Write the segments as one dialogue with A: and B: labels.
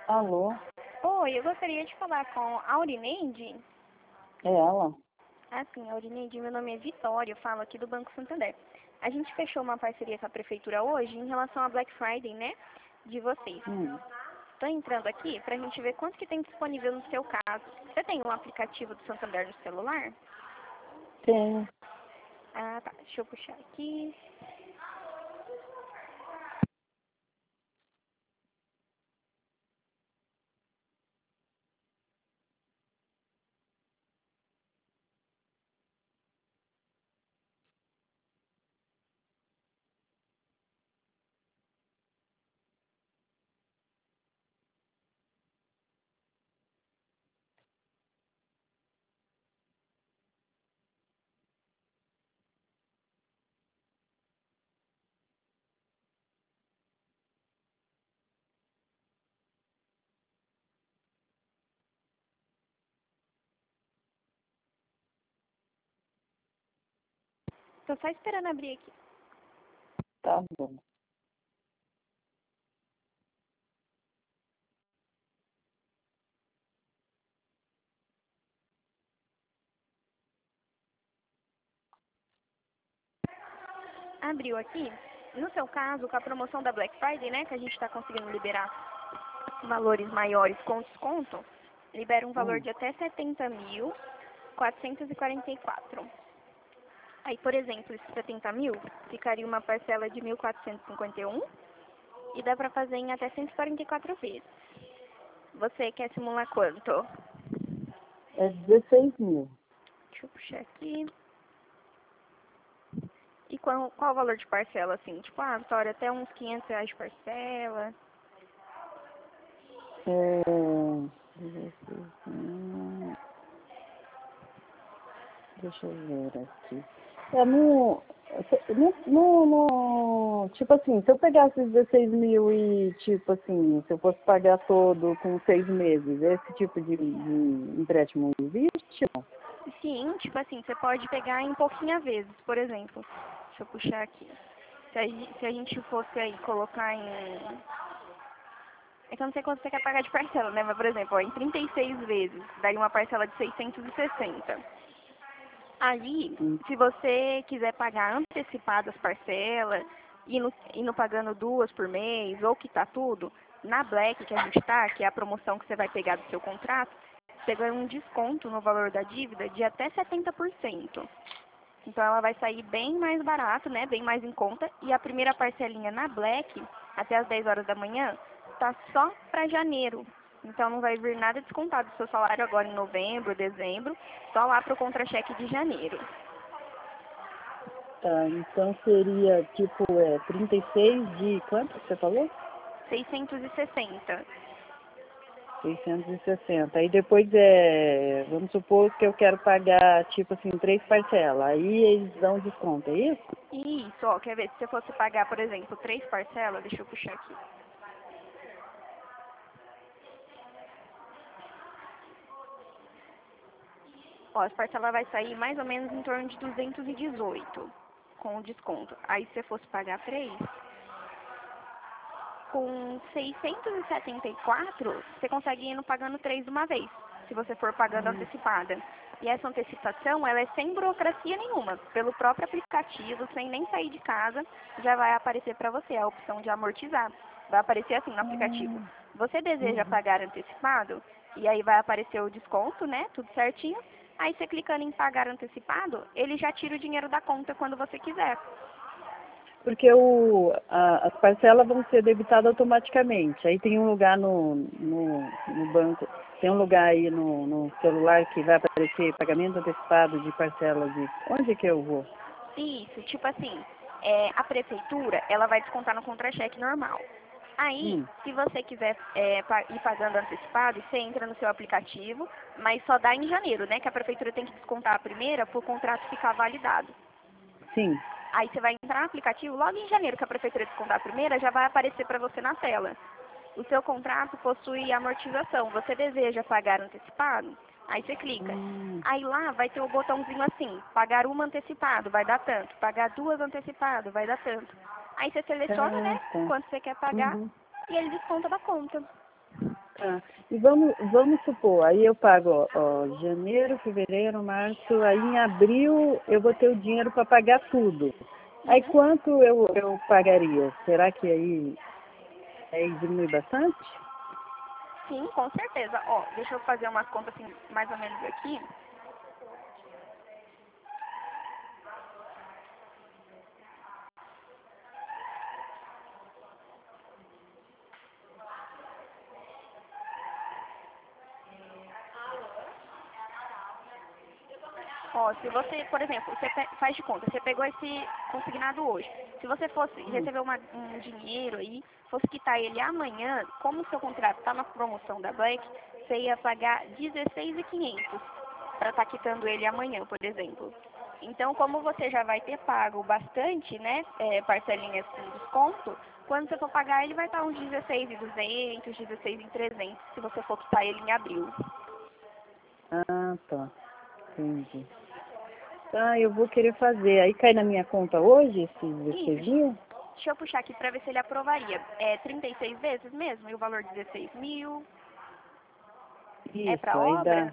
A: Alô?
B: Oi, eu gostaria de falar com a Aurineide.
A: É ela?
B: Sim, Aurineide, meu nome é Vitória, eu falo aqui do Banco Santander. A gente fechou uma parceria com a Prefeitura hoje em relação a Black Friday, né, de vocês. Estou entrando aqui para a gente ver quanto que tem disponível no seu caso. Você tem um aplicativo do Santander no celular?
A: Tenho.
B: Ah, tá. Deixa eu puxar aqui. Estou só esperando abrir aqui.
A: Tá bom.
B: Abriu aqui. No seu caso, com a promoção da Black Friday, né, que a gente está conseguindo liberar valores maiores com desconto, libera um valor de até 70.444. Aí, por exemplo, esses 70 mil ficaria uma parcela de 1.451 e dá para fazer em até 144 vezes. Você quer simular quanto?
A: É 16 mil.
B: Deixa eu puxar aqui. E qual o valor de parcela, assim? Tipo, Vitória, até uns R$ 500 de parcela.
A: É... 16 mil. Deixa eu ver aqui. É tipo assim, se eu pegasse 16 mil e, tipo assim, se eu fosse pagar todo com 6 meses, esse tipo de empréstimo existe? Não?
B: Sim, tipo assim, você pode pegar em pouquinhas vezes, por exemplo. Deixa eu puxar aqui. Se a gente fosse aí colocar em... É que eu não sei quanto você quer pagar de parcela, né? Mas, por exemplo, ó, em 36 vezes, daria uma parcela de 660. Aí, se você quiser pagar antecipado as parcelas, indo pagando 2 por mês, ou quitar tudo, na Black que a gente tá, que é a promoção que você vai pegar do seu contrato, você ganha um desconto no valor da dívida de até 70%. Então ela vai sair bem mais barato, né? Bem mais em conta. E a primeira parcelinha na Black, até as 10 horas da manhã, tá só para janeiro. Então não vai vir nada descontado do seu salário agora em novembro, dezembro, só lá pro contra-cheque de janeiro.
A: Tá, então seria tipo 36 de quanto que você falou?
B: 660.
A: 660. Aí depois vamos supor que eu quero pagar tipo assim 3 parcelas. Aí eles dão desconto, é isso?
B: Isso, ó, quer ver? Se você fosse pagar, por exemplo, 3 parcelas, deixa eu puxar aqui. Ó, as parcelas vai sair mais ou menos em torno de 218 com o desconto. Aí se você fosse pagar 3, com 674, você consegue ir pagando 3 de uma vez, se você for pagando antecipada. E essa antecipação, ela é sem burocracia nenhuma. Pelo próprio aplicativo, sem nem sair de casa, já vai aparecer para você a opção de amortizar. Vai aparecer assim no aplicativo. Você deseja pagar antecipado? E aí vai aparecer o desconto, né? Tudo certinho. Aí você clicando em pagar antecipado, ele já tira o dinheiro da conta quando você quiser.
A: Porque as parcelas vão ser debitadas automaticamente. Aí tem um lugar no banco, tem um lugar aí no celular que vai aparecer pagamento antecipado de parcelas de onde que eu vou?
B: Isso, tipo assim, a prefeitura, ela vai descontar no contra-cheque normal. Aí, se você quiser ir pagando antecipado, você entra no seu aplicativo, mas só dá em janeiro, né? Que a prefeitura tem que descontar a primeira para o contrato ficar validado.
A: Sim.
B: Aí você vai entrar no aplicativo, logo em janeiro que a prefeitura descontar a primeira, já vai aparecer para você na tela. O seu contrato possui amortização. Você deseja pagar antecipado? Aí você clica. Aí lá vai ter o botãozinho assim, pagar uma antecipado, vai dar tanto. Pagar duas antecipado, vai dar tanto. Aí você seleciona, né, quanto você quer pagar e ele desconta da conta.
A: Ah, e vamos supor, aí eu pago, ó, janeiro, fevereiro, março, aí em abril eu vou ter o dinheiro para pagar tudo. Aí
B: Uhum.
A: quanto eu pagaria? Será que aí diminui bastante?
B: Sim, com certeza. Ó, deixa eu fazer umas contas assim, mais ou menos aqui. Ó, se você, por exemplo, você faz de conta, você pegou esse consignado hoje. Se você fosse
A: Hum.
B: receber um dinheiro aí, fosse quitar ele amanhã, como o seu contrato está na promoção da Black, você ia pagar 16.500 para estar quitando ele amanhã, por exemplo. Então, como você já vai ter pago bastante, né, parcelinhas com desconto, quando você for pagar ele vai estar uns 16.200, 16.300, se você for quitar ele em abril.
A: Ah, tá. Entendi. Ah, eu vou querer fazer. Aí cai na minha conta hoje esses
B: Isso,
A: 16 mil?
B: deixa eu puxar aqui para ver se ele aprovaria. É 36 vezes mesmo? E o valor 16 mil? É
A: Isso,
B: para
A: aí
B: obra?
A: dá.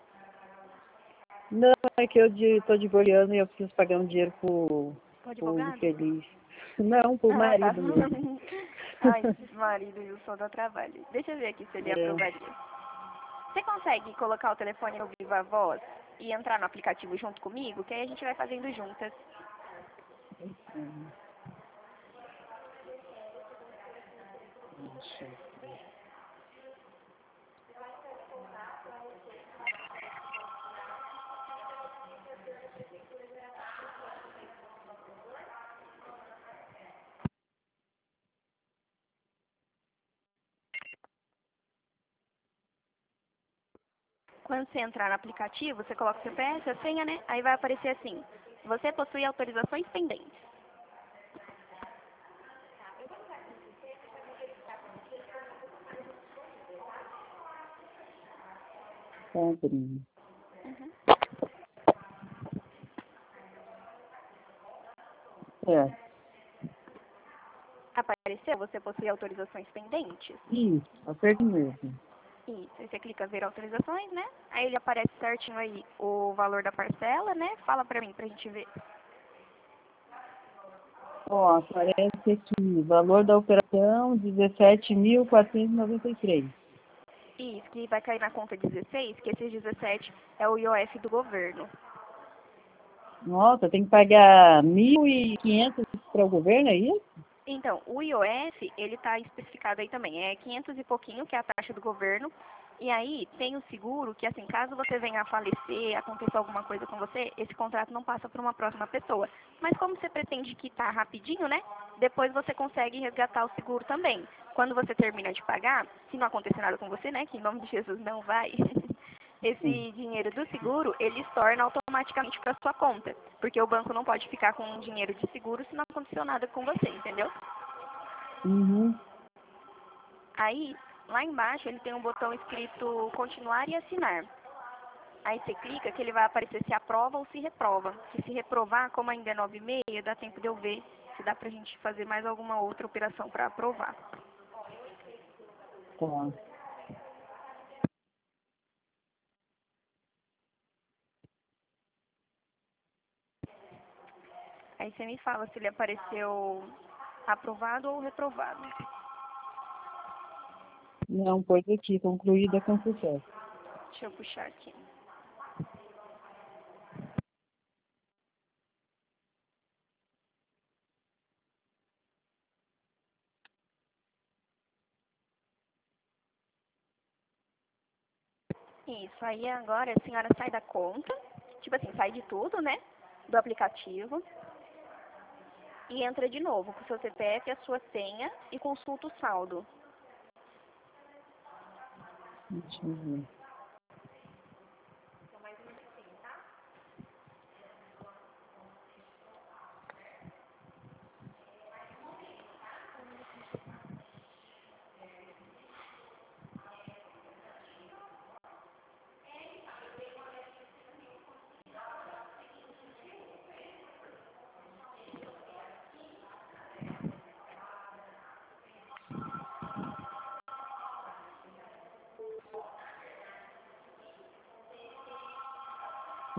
A: Não, é que eu tô divorciando e eu preciso pagar um dinheiro
B: O
A: pro
B: advogado?
A: infeliz. Não, pro
B: Ah, tá.
A: marido mesmo.
B: Ai, esse marido e o som dá trabalho. Deixa eu ver aqui se ele
A: É.
B: aprovaria. Você consegue colocar o telefone no Viva Voz e entrar no aplicativo junto comigo? Que aí a gente vai fazendo juntas.
A: Uhum. Deixa eu ver.
B: Quando você entrar no aplicativo, você coloca o CPF, a senha, né? Aí vai aparecer assim: você possui autorizações pendentes.
A: Tá abrindo.
B: Uhum.
A: É.
B: Apareceu? Você possui autorizações pendentes?
A: Isso, aperto mesmo.
B: Isso, aí você clica ver autorizações, né? Aí ele aparece certinho aí o valor da parcela, né? Fala pra mim, pra gente ver.
A: Ó, aparece aqui, valor da operação, 17.493.
B: Isso, que vai cair na conta 16, que esses 17 é o IOF do governo.
A: Nossa, tem que pagar 1.500 para o governo, é isso?
B: Então, o IOF, ele tá especificado aí também. É 500 e pouquinho, que é a taxa do governo. E aí tem o seguro, que assim, caso você venha a falecer, aconteça alguma coisa com você, esse contrato não passa para uma próxima pessoa. Mas como você pretende quitar rapidinho, né? Depois você consegue resgatar o seguro também. Quando você termina de pagar, se não acontecer nada com você, né? Que em nome de Jesus não vai.
A: Sim.
B: Esse dinheiro do seguro, ele estorna automaticamente para sua conta. Porque o banco não pode ficar com um dinheiro de seguro se não aconteceu nada com você, entendeu?
A: Uhum.
B: Aí, lá embaixo, ele tem um botão escrito continuar e assinar. Aí você clica que ele vai aparecer se aprova ou se reprova. Que se reprovar, como ainda é 9h30, dá tempo de eu ver se dá pra gente fazer mais alguma outra operação para aprovar.
A: Tá.
B: Aí você me fala se ele apareceu aprovado ou reprovado.
A: Não, pode aqui, concluída com sucesso.
B: Deixa eu puxar aqui. Isso, aí agora a senhora sai da conta, tipo assim, sai de tudo, né? Do aplicativo. E entra de novo com o seu CPF, a sua senha e consulta o saldo.
A: Deixa eu ver.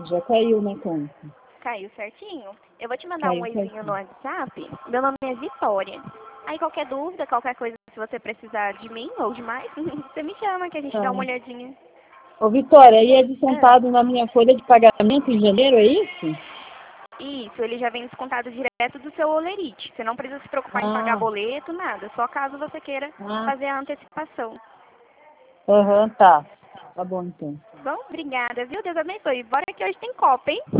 A: Já caiu na conta.
B: Caiu certinho? Eu vou te mandar um
A: Caiu
B: oizinho
A: certinho.
B: no WhatsApp. Meu nome é Vitória. Aí qualquer dúvida, qualquer coisa, se você precisar de mim ou de mais, você me chama que a gente
A: Tá.
B: dá uma olhadinha.
A: Ô, Vitória, aí é
B: Ah,
A: descontado na minha folha de pagamento em janeiro, é isso?
B: isso, ele já vem descontado direto do seu olerite. Você não precisa se preocupar em pagar
A: Ah,
B: boleto, nada. Só caso você queira
A: ah,
B: fazer a antecipação.
A: aham, tá. Tá bom, então.
B: Bom, obrigada, viu? Deus abençoe. Bora que hoje tem copa, hein?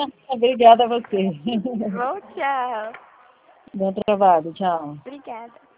A: Obrigada a você.
B: Bom, tchau.
A: Bom trabalho, tchau.
B: Obrigada.